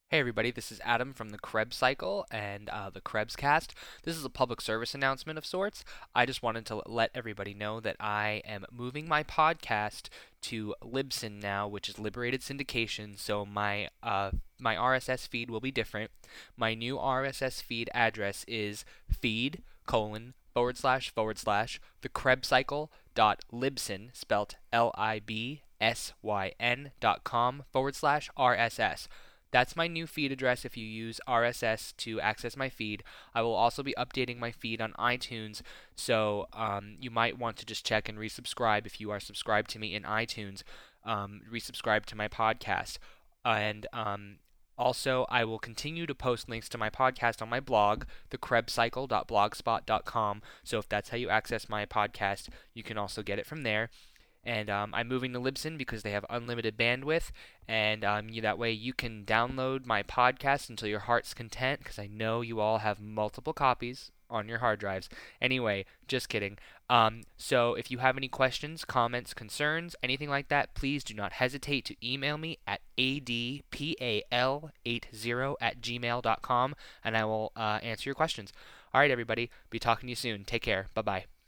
Hey everybody, this is Adam from the Krebs Cycle and the Krebs Cast. This is a public service announcement of sorts. I just wanted to let everybody know that I am moving my podcast to Libsyn now, which is Liberated Syndication. So my RSS feed will be different. My new RSS feed address is feed colon / the Krebs Cycle dot Libsyn, spelt LIBSYN.com / RSS. That's my new feed address if you use RSS to access my feed. I will also be updating my feed on iTunes, so you might want to just check and resubscribe if you are subscribed to me in iTunes. Resubscribe to my podcast. And Also, I will continue to post links to my podcast on my blog, thekrebscycle.blogspot.com. So if that's how you access my podcast, you can also get it from there. And I'm moving to Libsyn because they have unlimited bandwidth, and that way you can download my podcast until your heart's content, because I know you all have multiple copies on your hard drives. Anyway, just kidding. So if you have any questions, comments, concerns, anything like that, please do not hesitate to email me at adpal80@gmail.com, and I will answer your questions. All right, everybody, be talking to you soon. Take care. Bye bye.